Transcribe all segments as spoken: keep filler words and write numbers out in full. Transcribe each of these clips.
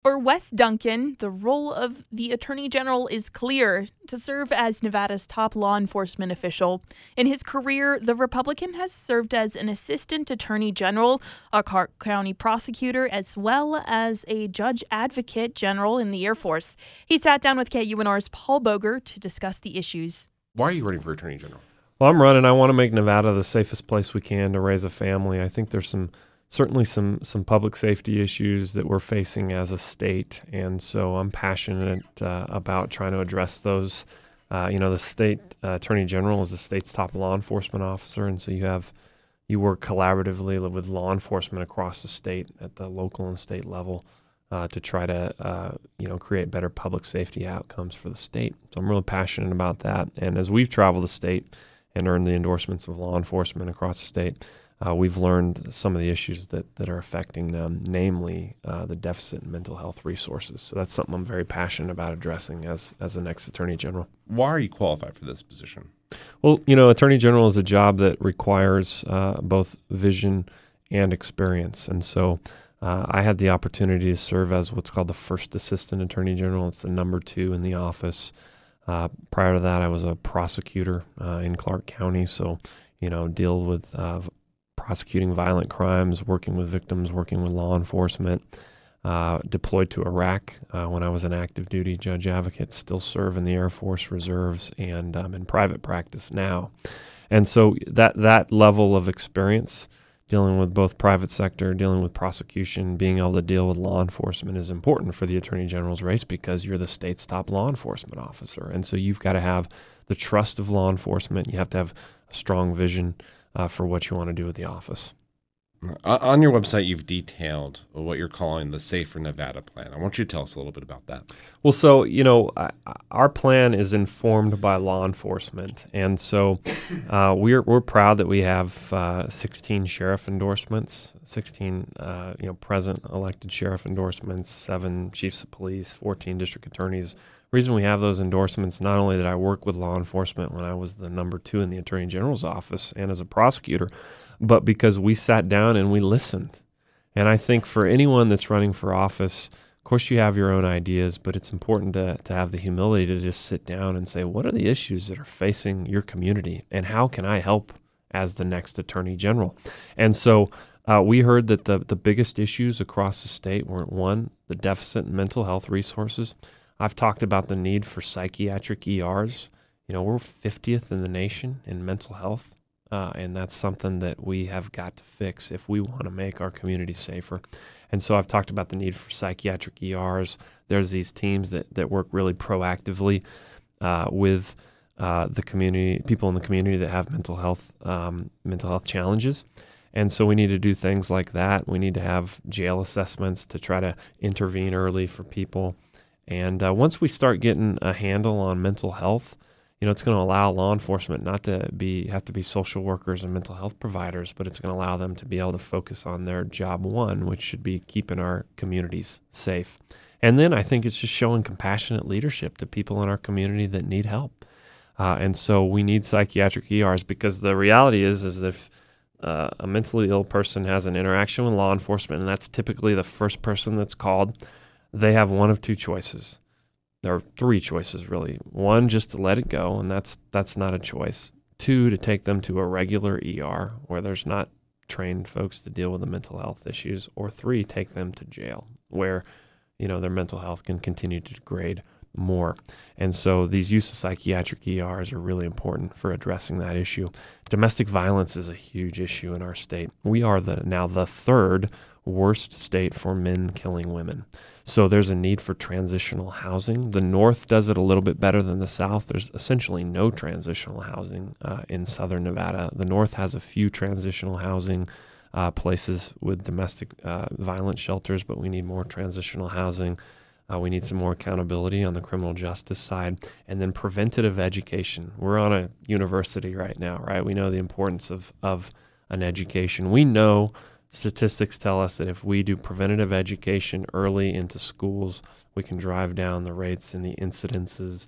For Wes Duncan, the role of the Attorney General is clear: to serve as Nevada's top law enforcement official. In his career, the Republican has served as an assistant attorney general, a Clark County prosecutor, as well as a judge advocate general in the Air Force. He sat down with K U N R's Paul Boger to discuss the issues. Why are you running for Attorney General? Well, I'm running. I want to make Nevada the safest place we can to raise a family. I think there's some certainly some some public safety issues that we're facing as a state, and so I'm passionate uh, about trying to address those. Uh, you know, the state uh, attorney general is the state's top law enforcement officer, and so you have you work collaboratively with law enforcement across the state at the local and state level uh, to try to uh, you know create better public safety outcomes for the state. So I'm really passionate about that, and as we've traveled the state and earned the endorsements of law enforcement across the state, Uh, we've learned some of the issues that, that are affecting them, namely uh, the deficit in mental health resources. So that's something I'm very passionate about addressing as as the next Attorney General. Why are you qualified for this position? Well, you know, Attorney General is a job that requires uh, both vision and experience. And so uh, I had the opportunity to serve as what's called the first Assistant Attorney General. It's the number two in the office. Uh, prior to that, I was a prosecutor uh, in Clark County. So, you know, deal with uh, prosecuting violent crimes, working with victims, working with law enforcement, uh, deployed to Iraq uh, when I was an active duty judge advocate, still serve in the Air Force Reserves, and I'm in private practice now. And so that, that level of experience, dealing with both private sector, dealing with prosecution, being able to deal with law enforcement is important for the Attorney General's race because you're the state's top law enforcement officer. And so you've got to have the trust of law enforcement. You have to have a strong vision Uh, for what you want to do with the office. On your website, you've detailed what you're calling the Safer Nevada plan. I want you to tell us a little bit about that. Well, so, you know, I, our plan is informed by law enforcement. And so uh, we're we're proud that we have uh, sixteen sheriff endorsements, sixteen, uh, you know, present elected sheriff endorsements, seven chiefs of police, fourteen district attorneys. The reason we have those endorsements, not only did I work with law enforcement when I was the number two in the Attorney General's office and as a prosecutor, but because we sat down and we listened. And I think for anyone that's running for office, of course you have your own ideas, but it's important to, to have the humility to just sit down and say, what are the issues that are facing your community and how can I help as the next Attorney General? And so uh, we heard that the, the biggest issues across the state were, one, the deficit in mental health resources. I've talked about the need for psychiatric E Rs. You know, we're fiftieth in the nation in mental health, uh, and that's something that we have got to fix if we want to make our community safer. And so I've talked about the need for psychiatric E Rs. There's these teams that, that work really proactively uh, with uh, the community, people in the community that have mental health, um, mental health challenges. And so we need to do things like that. We need to have jail assessments to try to intervene early for people. And uh, once we start getting a handle on mental health, you know, it's going to allow law enforcement not to be have to be social workers and mental health providers, but it's going to allow them to be able to focus on their job one, which should be keeping our communities safe. And then I think it's just showing compassionate leadership to people in our community that need help. Uh, and so we need psychiatric E Rs because the reality is, is that if uh, a mentally ill person has an interaction with law enforcement, and that's typically the first person that's called, they have one of two choices. There are three choices, really. One, just to let it go, and that's that's not a choice. Two, to take them to a regular E R where there's not trained folks to deal with the mental health issues. Or three, take them to jail where, you know, their mental health can continue to degrade more. And so these use of psychiatric E Rs are really important for addressing that issue. Domestic violence is a huge issue in our state. We are the now the third worst state for men killing women. So there's a need for transitional housing. The North does it a little bit better than the South. There's essentially no transitional housing uh, in Southern Nevada. The North has a few transitional housing uh, places with domestic uh, violence shelters, but we need more transitional housing. Uh, we need some more accountability on the criminal justice side, and then preventative education. We're on a university right now, right? We know the importance of, of an education. We know statistics tell us that if we do preventative education early into schools, we can drive down the rates and the incidences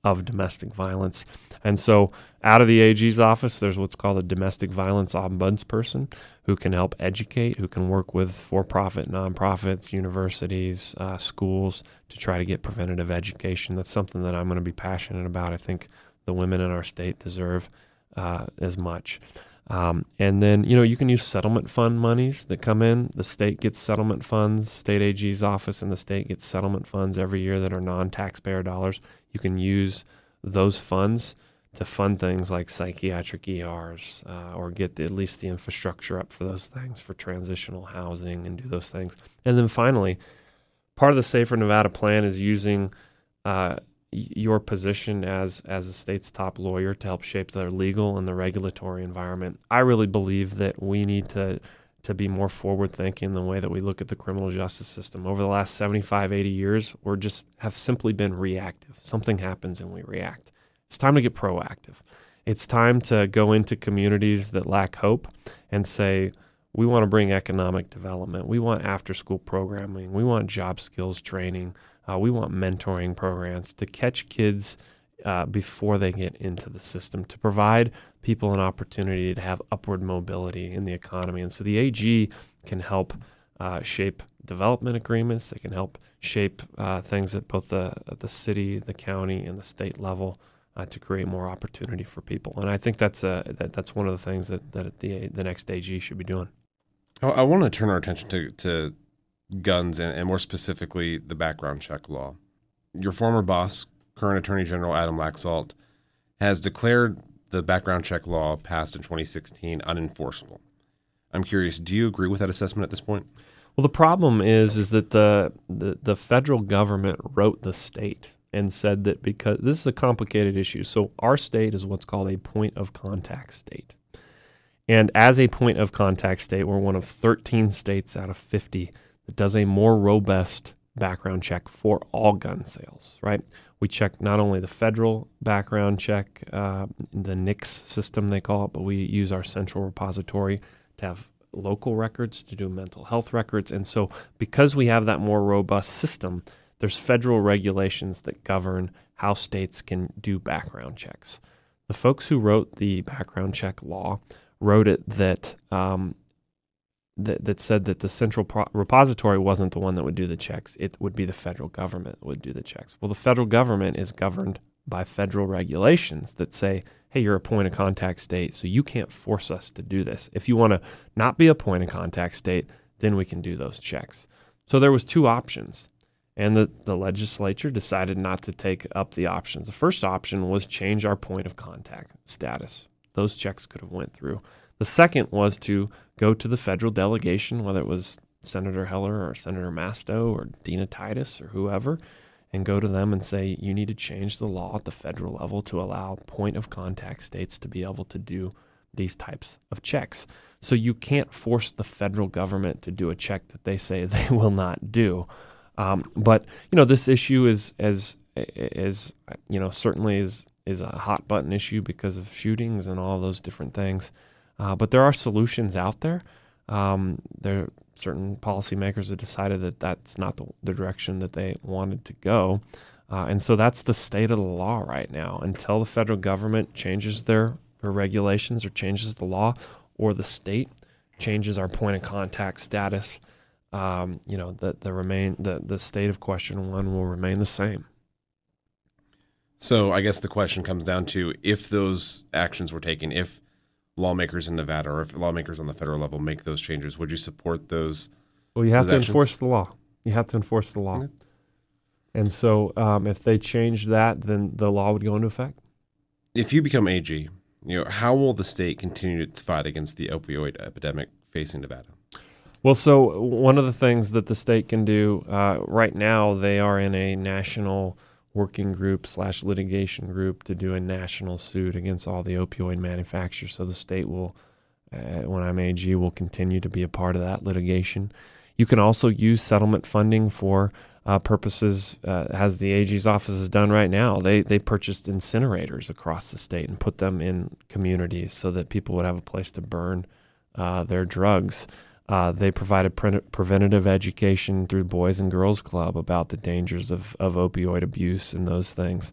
of domestic violence. And so out of the A G's office, there's what's called a domestic violence ombudsperson who can help educate, who can work with for-profit nonprofits, universities, uh, schools to try to get preventative education. That's something that I'm going to be passionate about. I think the women in our state deserve uh, as much. Um, and then, you know, you can use settlement fund monies that come in. The state gets settlement funds. State A G's office in the state gets settlement funds every year that are non-taxpayer dollars. You can use those funds to fund things like psychiatric E Rs uh, or get the, at least the infrastructure up for those things, for transitional housing and do those things. And then finally, part of the Safer Nevada plan is using uh, your position as as the state's top lawyer to help shape the legal and the regulatory environment. I really believe that we need to to be more forward-thinking in the way that we look at the criminal justice system. Over the last seventy-five, eighty years, we're just have simply been reactive. Something happens and we react. It's time to get proactive. It's time to go into communities that lack hope and say, we want to bring economic development. We want after-school programming. We want job skills training. Uh, we want mentoring programs to catch kids uh, before they get into the system, to provide people an opportunity to have upward mobility in the economy. And so the A G can help uh, shape development agreements. They can help shape uh, things at both the the city, the county, and the state level uh, to create more opportunity for people. And I think that's a, that, that's one of the things that, that the the next A G should be doing. I, I want to turn our attention to, to guns and, and more specifically the background check law. Your former boss, current Attorney General Adam Laxalt, has declared the background check law passed in twenty sixteen unenforceable. I'm curious, do you agree with that assessment at this point? Well, the problem is is that the, the, the federal government wrote the state and said that because this is a complicated issue. So our state is what's called a point of contact state. And as a point of contact state, we're one of thirteen states out of fifty that does a more robust background check for all gun sales, right? We check not only the federal background check, uh, the N I C S system they call it, but we use our central repository to have local records, to do mental health records. And so because we have that more robust system, there's federal regulations that govern how states can do background checks. The folks who wrote the background check law wrote it that um, that, that said that the central pro- repository wasn't the one that would do the checks. It would be the federal government that would do the checks. Well, the federal government is governed by federal regulations that say, hey, you're a point of contact state, so you can't force us to do this. If you want to not be a point of contact state, then we can do those checks. So there was two options, and the, the legislature decided not to take up the options. The first option was change our point of contact status. Those checks could have went through. The second was to go to the federal delegation, whether it was Senator Heller or Senator Masto or Dina Titus or whoever, and go to them and say, you need to change the law at the federal level to allow point of contact states to be able to do these types of checks. So you can't force the federal government to do a check that they say they will not do. Um, but, you know, this issue is, as, as you know, certainly is, is a hot button issue because of shootings and all those different things. Uh, but there are solutions out there. Um, there are certain policymakers have decided that that's not the, the direction that they wanted to go. Uh, and so that's the state of the law right now. Until the federal government changes their, their regulations or changes the law, or the state changes our point of contact status, um, you know, the, the, remain, the, the state of question one will remain the same. So I guess the question comes down to, if those actions were taken, if lawmakers in Nevada or if lawmakers on the federal level make those changes, would you support those? Well, you have to actions? enforce the law. You have to enforce the law. Okay. And so um, if they change that, then the law would go into effect. If you become A G, you know, how will the state continue its fight against the opioid epidemic facing Nevada? Well, so one of the things that the state can do uh, right now, they are in a national working group slash litigation group to do a national suit against all the opioid manufacturers. So the state will, uh, when I'm A G, will continue to be a part of that litigation. You can also use settlement funding for uh, purposes, uh, as the A G's office has done right now. They they purchased incinerators across the state and put them in communities so that people would have a place to burn uh, their drugs. Uh, they provided pre- preventative education through Boys and Girls Club about the dangers of, of opioid abuse and those things.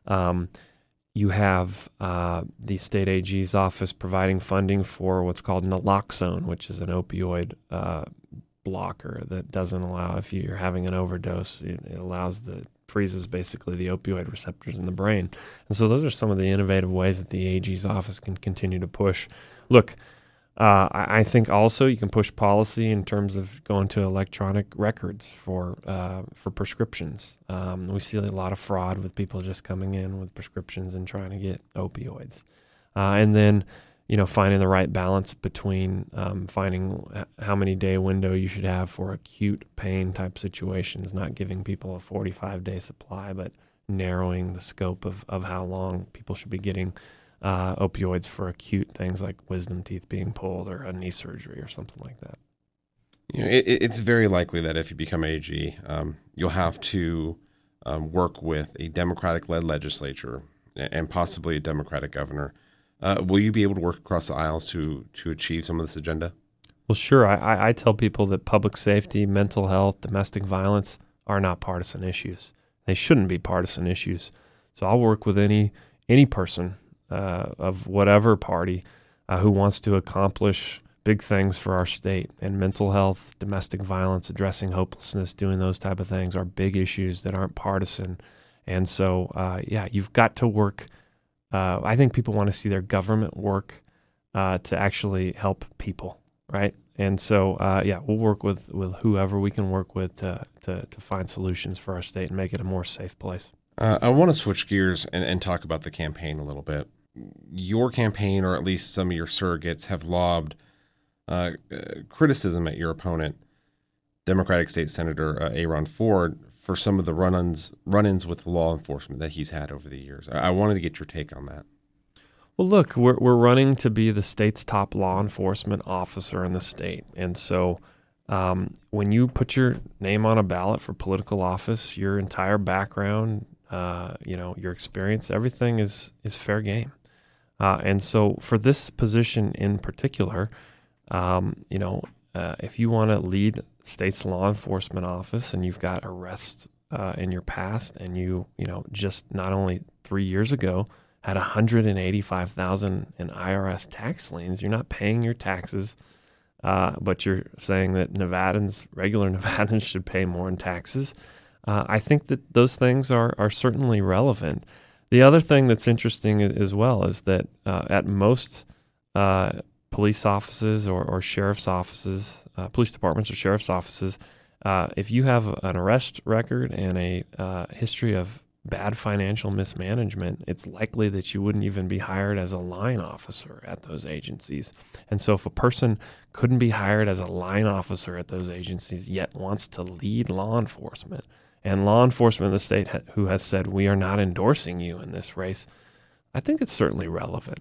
Um, you have uh, the state A G's office providing funding for what's called naloxone, which is an opioid uh, blocker that doesn't allow, if you're having an overdose, it, it allows the freezes basically the opioid receptors in the brain. And so those are some of the innovative ways that the A G's office can continue to push. Look, uh, I, I think also you can push policy in terms of going to electronic records for uh, for prescriptions. Um, we see a lot of fraud with people just coming in with prescriptions and trying to get opioids. Uh, and then, you know, finding the right balance between um, finding how many day window you should have for acute pain type situations, not giving people a forty-five day supply, but narrowing the scope of, of how long people should be getting uh, opioids for acute things like wisdom teeth being pulled or a knee surgery or something like that. You know, it, it's very likely that if you become A G, um, you'll have to um, work with a Democratic-led legislature and possibly a Democratic governor. Uh, will you be able to work across the aisles to to achieve some of this agenda? Well, sure. I, I tell people that public safety, mental health, domestic violence are not partisan issues. They shouldn't be partisan issues. So I'll work with any any person uh, of whatever party uh, who wants to accomplish big things for our state. And mental health, domestic violence, addressing hopelessness, doing those type of things are big issues that aren't partisan. And so, uh, yeah, you've got to work. Uh, I think people want to see their government work uh, to actually help people, right? And so, uh, yeah, we'll work with, with whoever we can work with to, to to find solutions for our state and make it a more safe place. Uh, I want to switch gears and, and talk about the campaign a little bit. Your campaign, or at least some of your surrogates, have lobbed uh, uh, criticism at your opponent, Democratic State Senator uh, Aaron Ford, for some of the run-ins run-ins with law enforcement that he's had over the years. I, I wanted to get your take on that. Well, look, we're we're running to be the state's top law enforcement officer in the state, and so um, when you put your name on a ballot for political office, your entire background, uh, you know, your experience, everything is is fair game. Uh, and so for this position in particular, um, you know, uh, if you want to lead state's law enforcement office and you've got arrests uh, in your past, and you, you know, just not only three years ago had one hundred eighty-five thousand in I R S tax liens, you're not paying your taxes, uh, but you're saying that Nevadans, regular Nevadans, should pay more in taxes. Uh, I think that those things are are certainly relevant. The other thing that's interesting as well is that uh, at most uh, police offices or, or sheriff's offices, uh, police departments or sheriff's offices, uh, if you have an arrest record and a uh, history of bad financial mismanagement, it's likely that you wouldn't even be hired as a line officer at those agencies. And so if a person couldn't be hired as a line officer at those agencies yet wants to lead law enforcement, and law enforcement in the state ha- who has said, we are not endorsing you in this race, I think it's certainly relevant.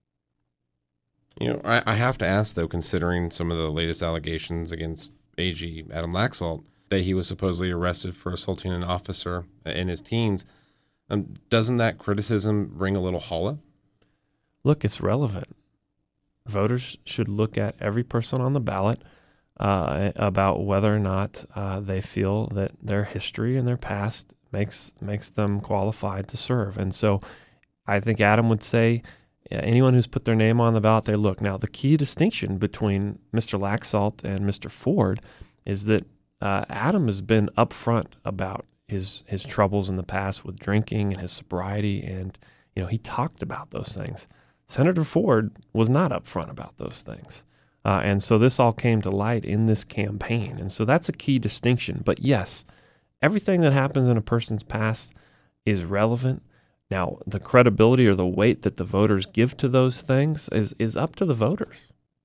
You know, I, I have to ask, though, considering some of the latest allegations against A G Adam Laxalt, that he was supposedly arrested for assaulting an officer in his teens, um, doesn't that criticism ring a little hollow? Look, it's relevant. Voters should look at every person on the ballot uh, about whether or not uh, they feel that their history and their past makes makes them qualified to serve. And so I think Adam would say, anyone who's put their name on the ballot, they look. Now, the key distinction between Mister Laxalt and Mister Ford is that uh, Adam has been upfront about his his troubles in the past with drinking and his sobriety, and you know he talked about those things. Senator Ford was not upfront about those things, uh, and so this all came to light in this campaign, and so that's a key distinction. But yes, everything that happens in a person's past is relevant. Now, the credibility or the weight that the voters give to those things is, is up to the voters.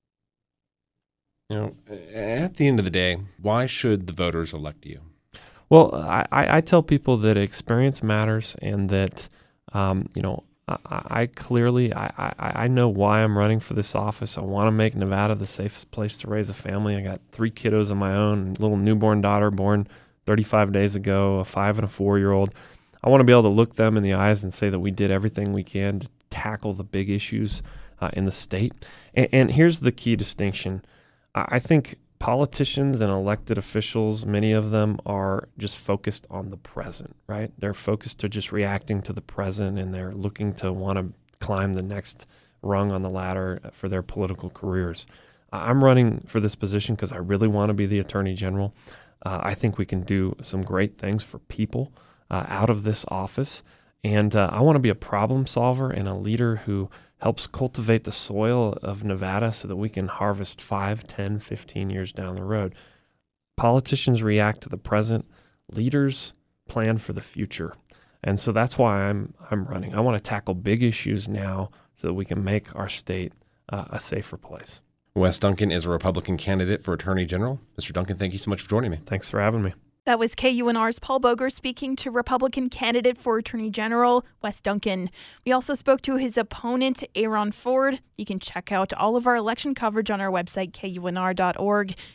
You know, at the end of the day, why should the voters elect you? Well, I, I tell people that experience matters, and that, um, you know, I, I clearly, I, I, I know why I'm running for this office. I want to make Nevada the safest place to raise a family. I got three kiddos of my own, a little newborn daughter born thirty-five days ago, a five and a four-year-old. I want to be able to look them in the eyes and say that we did everything we can to tackle the big issues uh, in the state. And, and here's the key distinction. I think politicians and elected officials, many of them are just focused on the present, right? They're focused to just reacting to the present, and they're looking to want to climb the next rung on the ladder for their political careers. I'm running for this position because I really want to be the Attorney General. Uh, I think we can do some great things for people uh, out of this office. And uh, I want to be a problem solver and a leader who helps cultivate the soil of Nevada so that we can harvest five, ten, fifteen years down the road. Politicians react to the present. Leaders plan for the future. And so that's why I'm I'm running. I want to tackle big issues now so that we can make our state uh, a safer place. Wes Duncan is a Republican candidate for Attorney General. Mister Duncan, thank you so much for joining me. Thanks for having me. That was K U N R's Paul Boger speaking to Republican candidate for Attorney General, Wes Duncan. We also spoke to his opponent, Aaron Ford. You can check out all of our election coverage on our website, K U N R dot org.